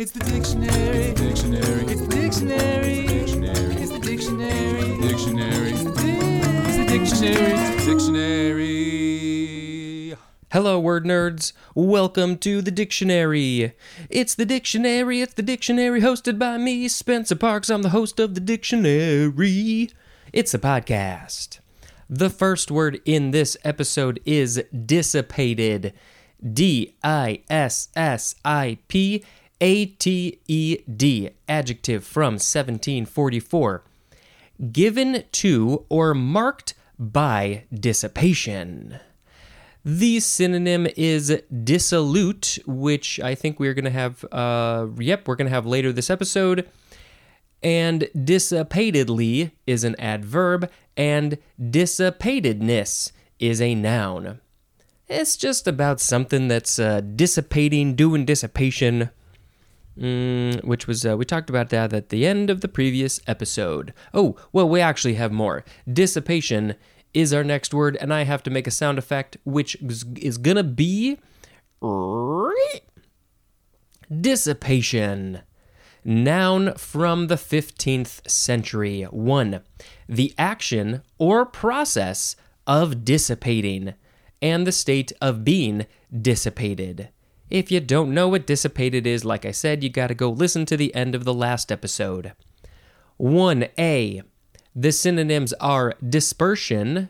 It's the dictionary. Dictionary. It's the dictionary. Dictionary. It's the dictionary. Dictionary. It's the dictionary. Dictionary. Hello, word nerds. Welcome to the dictionary. It's the dictionary. It's the dictionary hosted by me, Spencer Parks. I'm the host of the dictionary. It's a podcast. The first word in this episode is dissipated. D-I-S-S-I-P-A-T-E-D. Adjective from 1744. Given to or marked by dissipation. The synonym is dissolute, which I think we're going to have, we're going to have later this episode. And dissipatedly is an adverb, and dissipatedness is a noun. It's just about something that's dissipating, doing dissipation, which was, we talked about that at the end of the previous episode. Oh, well, we actually have more. Dissipation is our next word, and I have to make a sound effect, which is gonna be dissipation. Noun from the 15th century. 1. The action or process of dissipating, and the state of being dissipated. If you don't know what dissipated is, like I said, you gotta go listen to the end of the last episode. 1a. The synonyms are dispersion,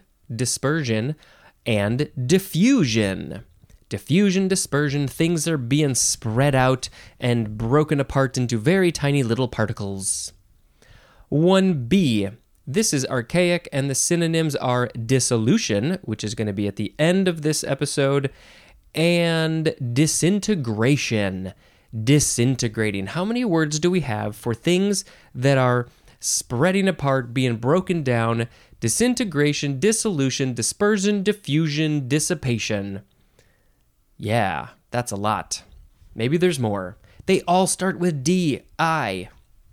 and diffusion. Diffusion, dispersion, things are being spread out and broken apart into very tiny little particles. 1b. This is archaic, and the synonyms are dissolution, which is going to be at the end of this episode, and disintegration. Disintegrating. How many words do we have for things that are spreading apart, being broken down? Disintegration, dissolution, dispersion, diffusion, dissipation. Yeah, that's a lot. Maybe there's more. They all start with D, I.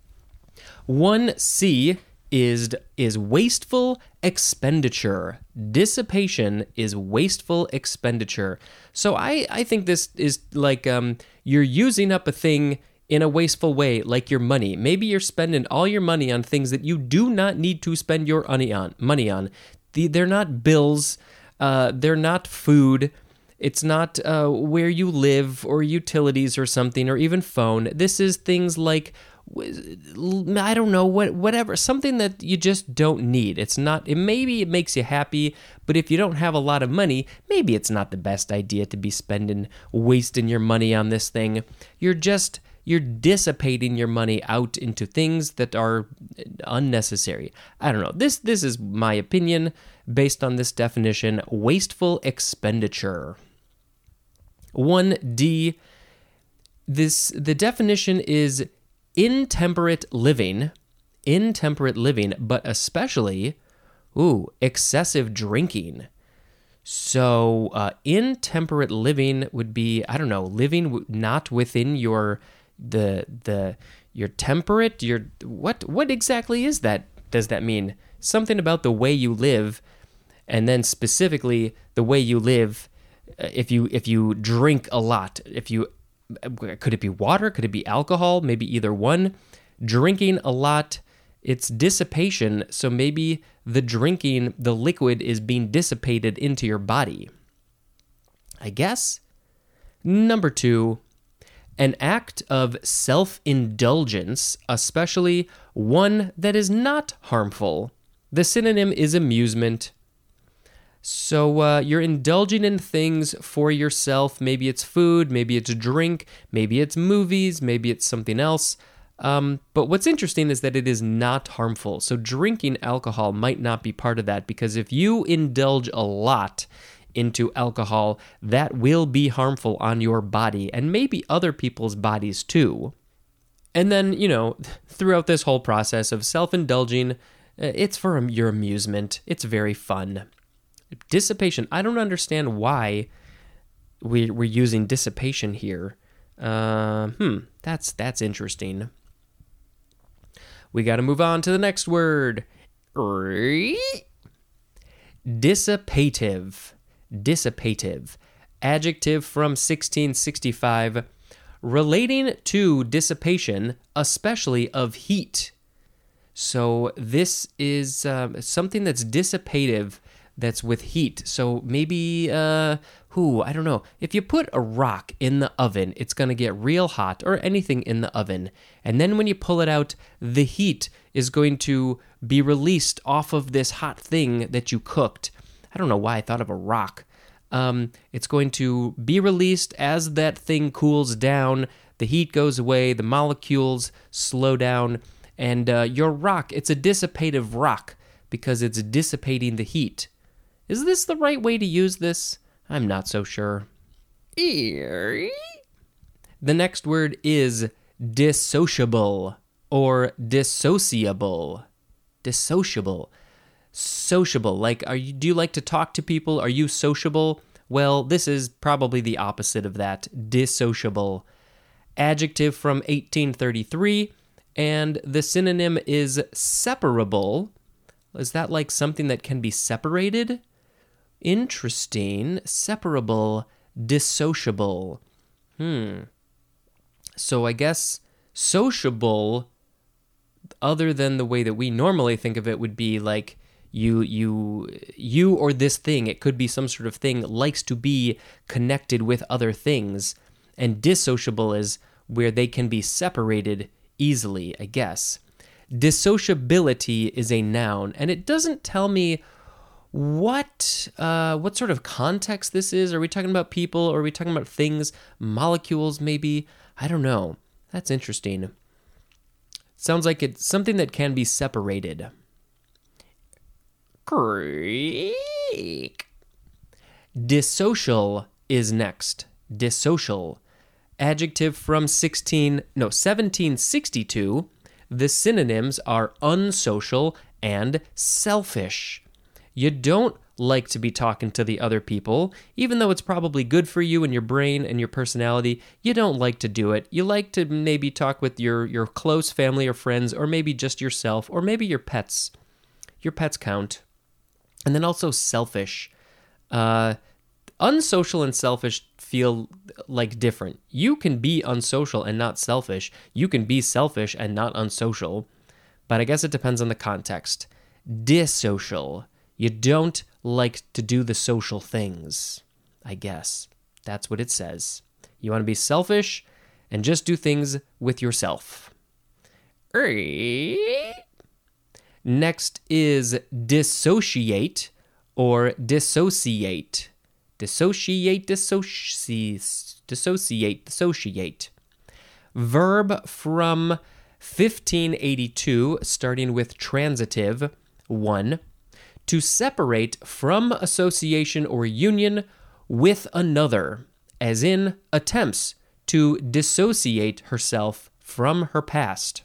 1C is wasteful expenditure. Dissipation is wasteful expenditure. So I think this is like you're using up a thing in a wasteful way, like your money. Maybe you're spending all your money on things that you do not need to spend your money on. They're not bills. They're not food. It's not where you live or utilities or something, or even phone. This is things like, I don't know, whatever, something that you just don't need. It's not, maybe it makes you happy, but if you don't have a lot of money, maybe it's not the best idea to be wasting your money on this thing. You're dissipating your money out into things that are unnecessary. I don't know. This is my opinion based on this definition: wasteful expenditure. 1D. The definition is intemperate living, but especially, excessive drinking. So, intemperate living would be, I don't know, living not within your temperate, what exactly is that? Does that mean something about the way you live, and then specifically the way you live, if you drink a lot, could it be water? Could it be alcohol? Maybe either one. Drinking a lot, it's dissipation. So maybe the liquid is being dissipated into your body, I guess. Number 2, an act of self-indulgence, especially one that is not harmful. The synonym is amusement. So you're indulging in things for yourself. Maybe it's food, maybe it's drink, maybe it's movies, maybe it's something else. But what's interesting is that it is not harmful. So drinking alcohol might not be part of that, because if you indulge a lot into alcohol, that will be harmful on your body and maybe other people's bodies too. And then, throughout this whole process of self-indulging, it's for your amusement. It's very fun. Dissipation. I don't understand why we're using dissipation here. That's interesting. We got to move on to the next word. Dissipative. Dissipative. Adjective from 1665. relating to dissipation, especially of heat. So this is something that's dissipative, that's with heat. So maybe, I don't know. If you put a rock in the oven, it's going to get real hot, or anything in the oven. And then when you pull it out, the heat is going to be released off of this hot thing that you cooked. I don't know why I thought of a rock. It's going to be released as that thing cools down. The heat goes away, the molecules slow down, and your rock, it's a dissipative rock because it's dissipating the heat. Is this the right way to use this? I'm not so sure. The next word is dissociable or dissociable. Dissociable. Sociable. Like, do you like to talk to people? Are you sociable? Well, this is probably the opposite of that. Dissociable. Adjective from 1833, and the synonym is separable. Is that like something that can be separated? Interesting. Separable, dissociable. So I guess sociable, other than the way that we normally think of it, would be like you or this thing. It could be some sort of thing likes to be connected with other things. And dissociable is where they can be separated easily, I guess. Dissociability is a noun, and it doesn't tell me what sort of context this is. Are we talking about people, or are we talking about things, molecules maybe? I don't know. That's interesting. Sounds like it's something that can be separated. Creek. Dissocial is next. Dissocial. Adjective from 1762. The synonyms are unsocial and selfish. You don't like to be talking to the other people, even though it's probably good for you and your brain and your personality. You don't like to do it. You like to maybe talk with your close family or friends, or maybe just yourself, or maybe your pets. Your pets count. And then also selfish. Unsocial and selfish feel like different. You can be unsocial and not selfish. You can be selfish and not unsocial. But I guess it depends on the context. Dissocial. You don't like to do the social things, I guess. That's what it says. You want to be selfish and just do things with yourself. Next is dissociate or dissociate. Dissociate. Verb from 1582, starting with transitive. 1. To separate from association or union with another, as in attempts to dissociate herself from her past.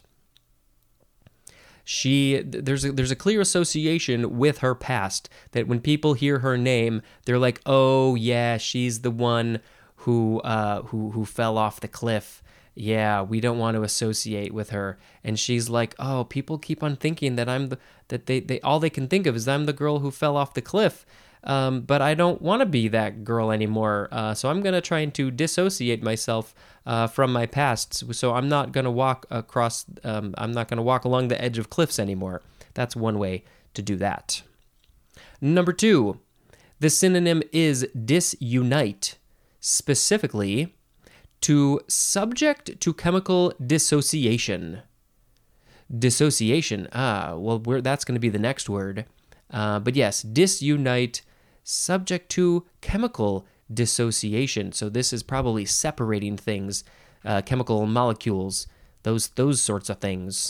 There's a clear association with her past, that when people hear her name, they're like, oh yeah, she's the one who fell off the cliff. Yeah, we don't want to associate with her. And she's like, oh, people keep on thinking that they all they can think of is I'm the girl who fell off the cliff. But I don't want to be that girl anymore. So I'm going to try to dissociate myself from my past. So I'm not going to walk I'm not going to walk along the edge of cliffs anymore. That's one way to do that. Number 2, the synonym is disunite, specifically to subject to chemical dissociation. Dissociation, that's going to be the next word. But yes, disunite, subject to chemical dissociation. So this is probably separating things, chemical molecules, those sorts of things.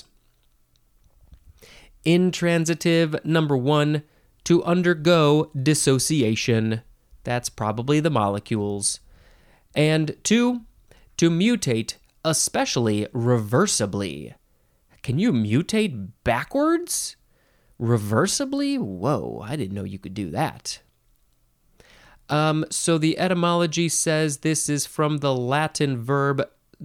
Intransitive, number 1, to undergo dissociation. That's probably the molecules. And 2, to mutate, especially reversibly. Can you mutate backwards? Reversibly? Whoa, I didn't know you could do that. So the etymology says this is from the Latin verb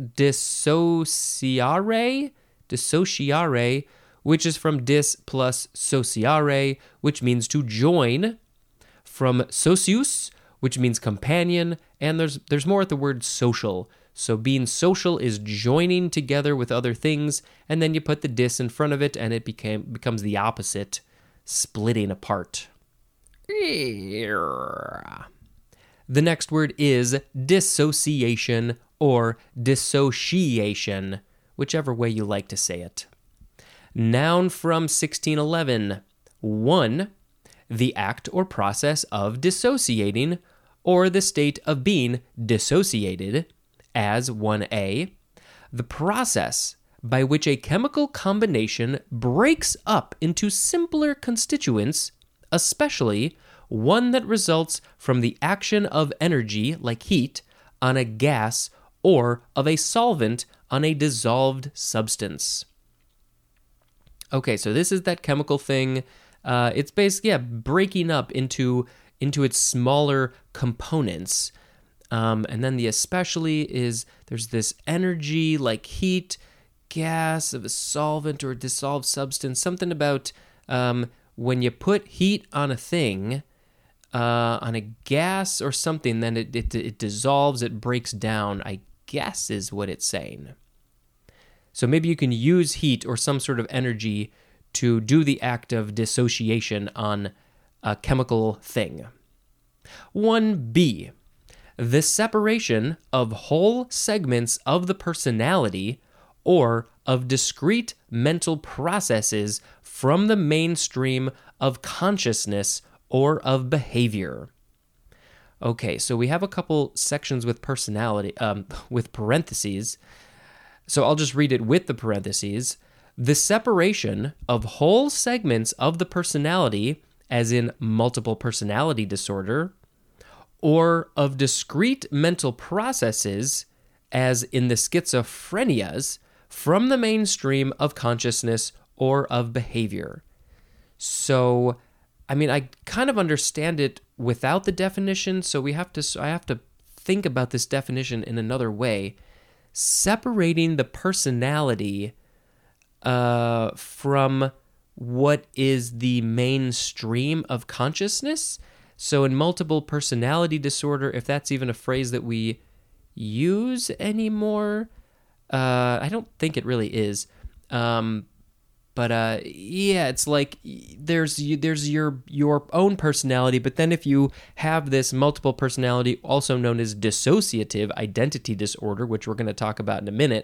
dissociare, which is from dis plus sociare, which means to join, from socius, which means companion, and there's more at the word social. So being social is joining together with other things, and then you put the dis in front of it, and it becomes the opposite, splitting apart. The next word is dissociation or dissociation, whichever way you like to say it. Noun from 1611. 1. The act or process of dissociating, or the state of being dissociated. As 1A, the process by which a chemical combination breaks up into simpler constituents, especially one that results from the action of energy, like heat, on a gas or of a solvent on a dissolved substance. Okay, so this is that chemical thing. It's basically breaking up into its smaller components. And then the especially is there's this energy like heat, gas of a solvent or dissolved substance. Something about when you put heat on a thing, on a gas or something, then it dissolves, it breaks down, I guess is what it's saying. So maybe you can use heat or some sort of energy to do the act of dissociation on a chemical thing. 1B. The separation of whole segments of the personality or of discrete mental processes from the mainstream of consciousness or of behavior. Okay, so we have a couple sections with personality, with parentheses. So I'll just read it with the parentheses. The separation of whole segments of the personality, as in multiple personality disorder, or of discrete mental processes, as in the schizophrenias, from the mainstream of consciousness or of behavior. So, I mean, I kind of understand it without the definition, so I have to think about this definition in another way. Separating the personality from what is the mainstream of consciousness. So in multiple personality disorder, if that's even a phrase that we use anymore, I don't think it really is. But it's like there's your own personality, but then if you have this multiple personality, also known as dissociative identity disorder, which we're going to talk about in a minute,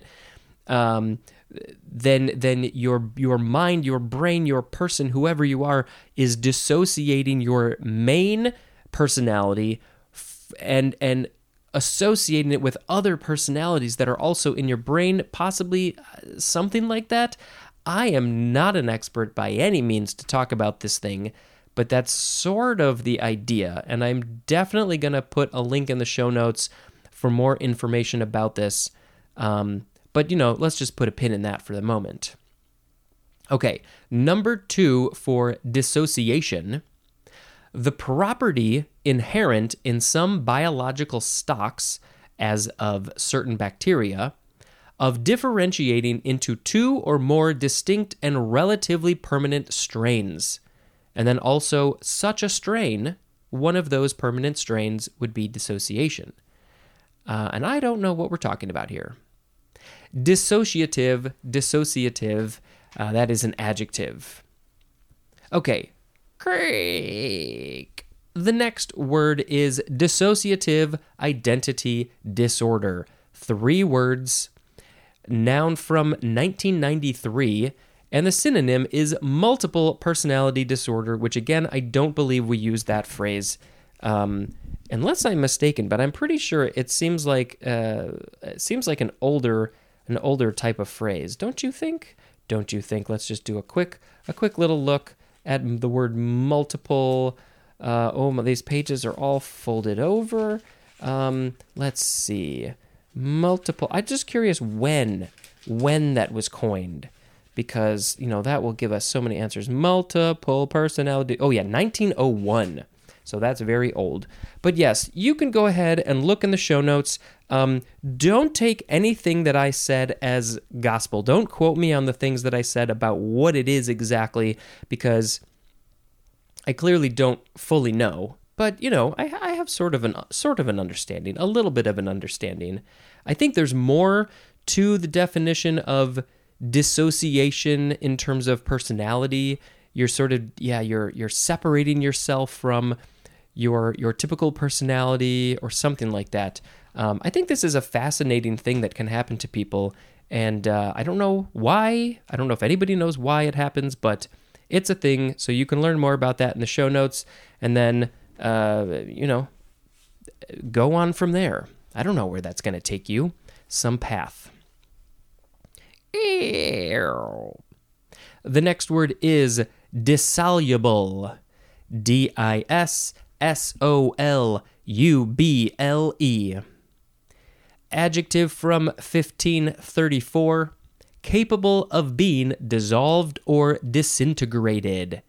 then your mind, your brain, your person, whoever you are, is dissociating your main personality and associating it with other personalities that are also in your brain, possibly something like that. I am not an expert by any means to talk about this thing, but that's sort of the idea, and I'm definitely going to put a link in the show notes for more information about this. But, let's just put a pin in that for the moment. Okay, number 2 for dissociation. The property inherent in some biological stocks, as of certain bacteria, of differentiating into 2 or more distinct and relatively permanent strains. And then also, such a strain, one of those permanent strains would be dissociation. And I don't know what we're talking about here. Dissociative, that is an adjective. Okay, Craig. The next word is dissociative identity disorder. 3 words, noun from 1993, and the synonym is multiple personality disorder, which again, I don't believe we use that phrase, unless I'm mistaken, but I'm pretty sure it seems like an older type of phrase. Don't you think? Let's just do a quick little look at the word multiple. These pages are all folded over. Let's see. Multiple. I'm just curious when that was coined, because that will give us so many answers. Multiple personality. Oh yeah, 1901. So that's very old. But yes, you can go ahead and look in the show notes. Don't take anything that I said as gospel. Don't quote me on the things that I said about what it is exactly, because I clearly don't fully know. but I have sort of an understanding, a little bit of an understanding. I think there's more to the definition of dissociation in terms of personality. You're sort of you're separating yourself from your typical personality or something like that. I think this is a fascinating thing that can happen to people, and I don't know why. I don't know if anybody knows why it happens, but it's a thing. So you can learn more about that in the show notes, and then go on from there. I don't know where that's going to take you. Some path. The next word is dissoluble. DISSOLUBLE. Adjective from 1534. Capable of being dissolved or disintegrated.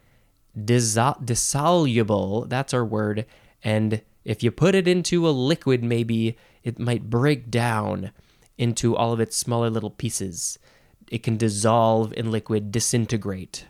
Dissoluble, that's our word, and if you put it into a liquid, maybe it might break down into all of its smaller little pieces. It can dissolve in liquid, disintegrate.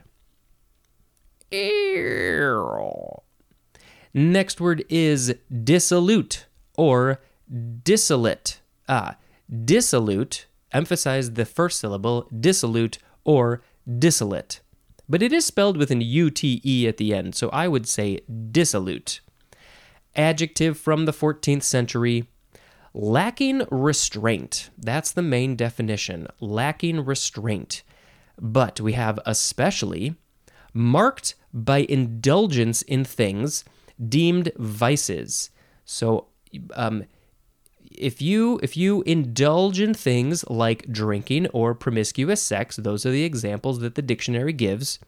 Next word is dissolute or dissolute. Dissolute, emphasize the first syllable, dissolute or dissolute. But it is spelled with an UTE at the end, so I would say dissolute. Adjective from the 14th century, lacking restraint. That's the main definition, lacking restraint. But we have especially marked by indulgence in things deemed vices. So if you indulge in things like drinking or promiscuous sex, those are the examples that the dictionary gives.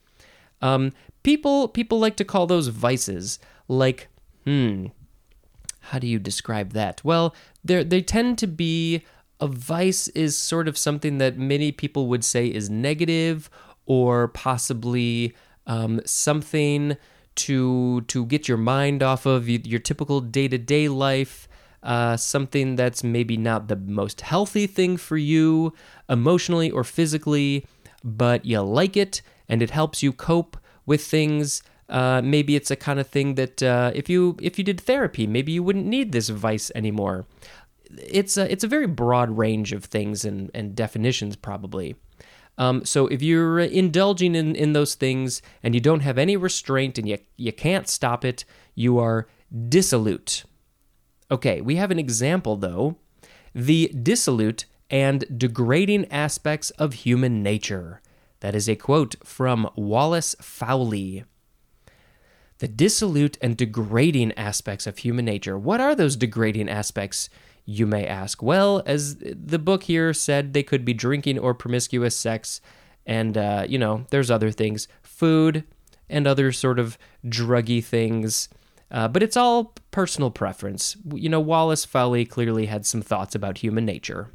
People like to call those vices. Like, how do you describe that? Well, they tend to be, a vice is sort of something that many people would say is negative, or possibly something to get your mind off of your typical day-to-day life. Something that's maybe not the most healthy thing for you emotionally or physically, but you like it and it helps you cope with things. Maybe it's a kind of thing that if you did therapy, maybe you wouldn't need this vice anymore. It's a very broad range of things and definitions probably. So if you're indulging in those things and you don't have any restraint and you can't stop it, you are dissolute. Okay, we have an example, though. The dissolute and degrading aspects of human nature. That is a quote from Wallace Fowley. The dissolute and degrading aspects of human nature. What are those degrading aspects, you may ask? Well, as the book here said, they could be drinking or promiscuous sex, and, there's other things. Food and other sort of druggy things. But it's all personal preference. Wallace Fowley clearly had some thoughts about human nature.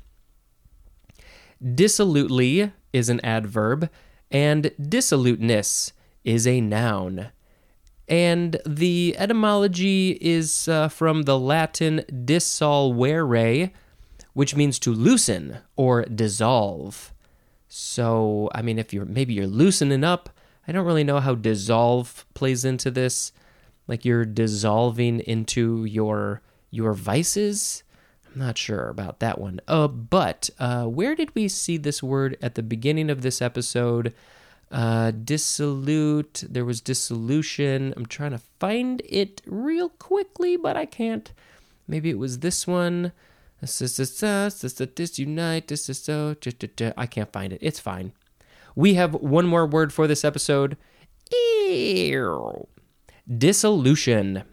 Dissolutely is an adverb, and dissoluteness is a noun. And the etymology is from the Latin dissolvere, which means to loosen or dissolve. So, if you're loosening up, I don't really know how dissolve plays into this. Like you're dissolving into your vices? I'm not sure about that one. But where did we see this word at the beginning of this episode? Dissolute. There was dissolution. I'm trying to find it real quickly, but I can't. Maybe it was this one. Disunite. I can't find it. It's fine. We have one more word for this episode. Dissolution.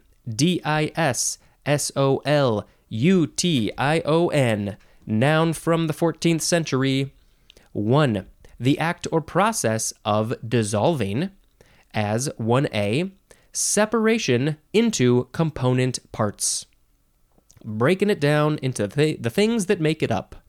DISSOLUTION. Noun from the 14th century. 1. The act or process of dissolving. As 1A. Separation into component parts. Breaking it down into the things that make it up.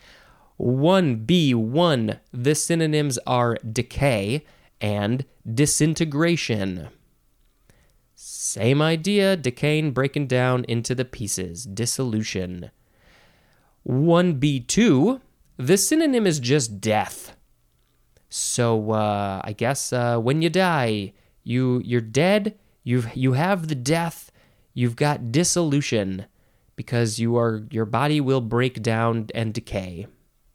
1B1. The synonyms are decay and disintegration. Same idea, decaying, breaking down into the pieces, dissolution. 1B2, the synonym is just death. So I guess when you die, you're dead, you have the death, You've got dissolution, because your body will break down and decay.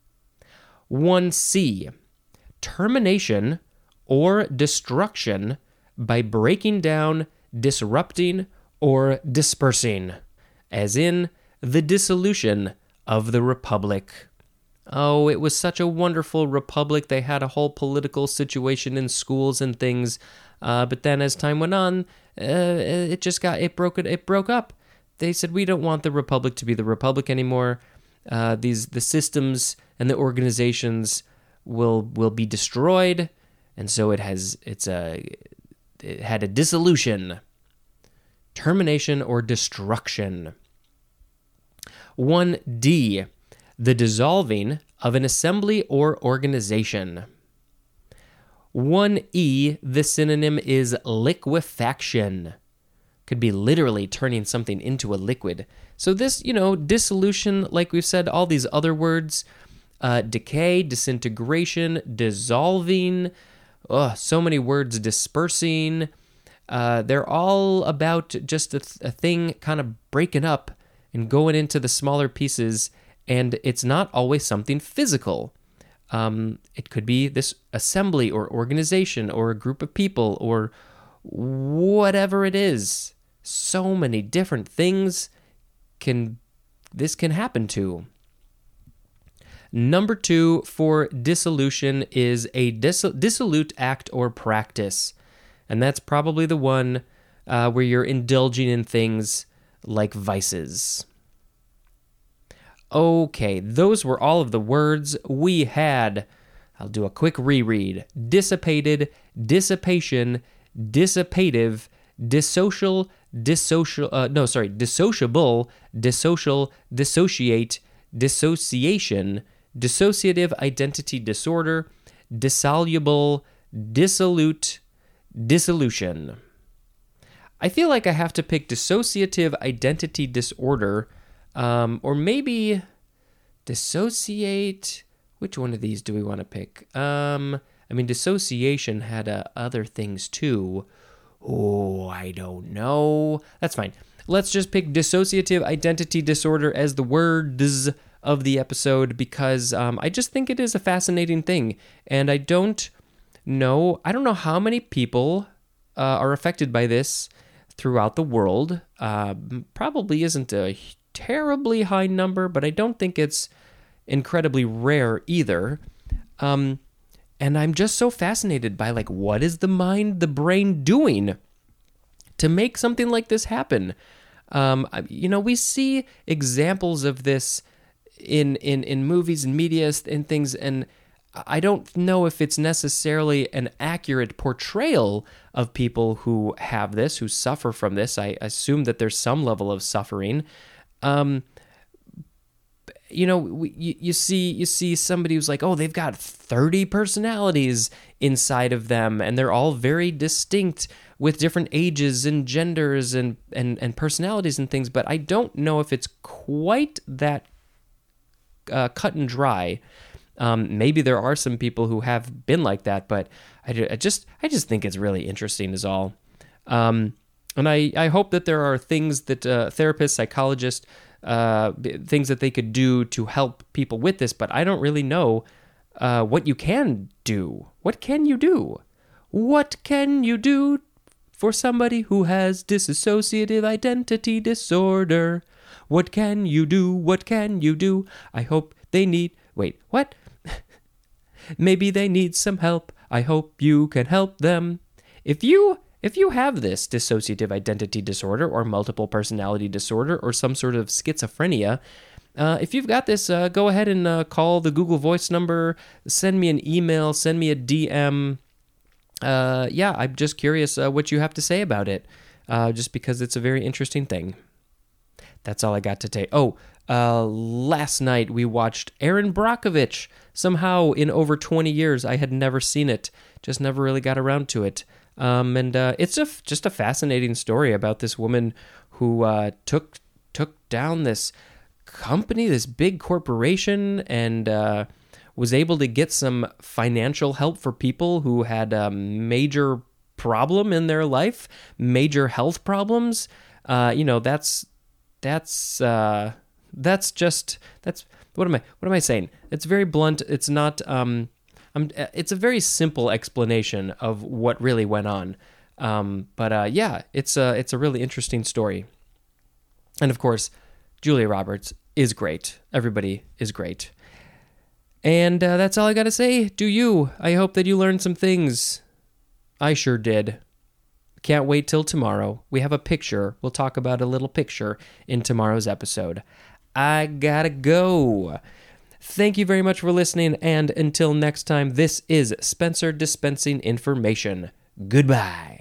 1C, termination or destruction by breaking down, disrupting, or dispersing, as in the dissolution of the Republic. Oh, it was such a wonderful republic. They had a whole political situation in schools and things, but then as time went on, it broke up. They said, we don't want the Republic to be the Republic anymore. The systems and the organizations will be destroyed, and so it had a dissolution, termination, or destruction. 1D, the dissolving of an assembly or organization. 1E, the synonym is liquefaction. Could be literally turning something into a liquid. So this, dissolution, like we've said, all these other words, decay, disintegration, dissolving, so many words, dispersing. They're all about just a thing kind of breaking up and going into the smaller pieces, and it's not always something physical. It could be this assembly or organization or a group of people or whatever it is. So many different things this can happen to. Number 2 for dissolution is a dissolute act or practice. And that's probably the one where you're indulging in things like vices. Okay, those were all of the words we had. I'll do a quick reread. Dissipated, dissipation, dissipative, dissociable, dissocial, dissociate, dissociation, dissociative identity disorder, dissoluble, dissolute, dissolution. I feel like I have to pick dissociative identity disorder, or maybe dissociate. Which one of these do we want to pick? Dissociation had other things too. Oh, I don't know. That's fine. Let's just pick dissociative identity disorder as the words of the episode, because I just think it is a fascinating thing. And I don't know how many people are affected by this throughout the world. Probably isn't a terribly high number, but I don't think it's incredibly rare either. And I'm just so fascinated by, what is the brain doing to make something like this happen? We see examples of this in movies and media and things, and I don't know if it's necessarily an accurate portrayal of people who have this, who suffer from this. I assume that there's some level of suffering. You see somebody who's like, oh, they've got 30 personalities inside of them, and they're all very distinct with different ages and genders and personalities and things, but I don't know if it's quite that cut and dry. Maybe there are some people who have been like that, but I just think it's really interesting is all. And I hope that there are things that therapists, psychologists, things that they could do to help people with this, but I don't really know what you can do. What can you do? What can you do for somebody who has dissociative identity disorder? What can you do? What can you do? I hope they need... Wait, what? Maybe they need some help. I hope you can help them. If you have this dissociative identity disorder or multiple personality disorder or some sort of schizophrenia, if you've got this, go ahead and call the Google Voice number, send me an email, send me a DM. I'm just curious what you have to say about it, just because it's a very interesting thing. That's all I got to say. Last night we watched Erin Brockovich. Somehow in over 20 years, I had never seen it, just never really got around to it. It's just a fascinating story about this woman who took down this company, this big corporation, and was able to get some financial help for people who had a major problem in their life, major health problems. That's what am I saying? It's very blunt. It's not it's a very simple explanation of what really went on. But yeah, it's a really interesting story. And of course, Julia Roberts is great. Everybody is great. And that's all I got to say. Do you? I hope that you learned some things. I sure did. Can't wait till tomorrow. We have a picture. We'll talk about a little picture in tomorrow's episode. I gotta go. Thank you very much for listening, and until next time, this is Spencer dispensing information. Goodbye.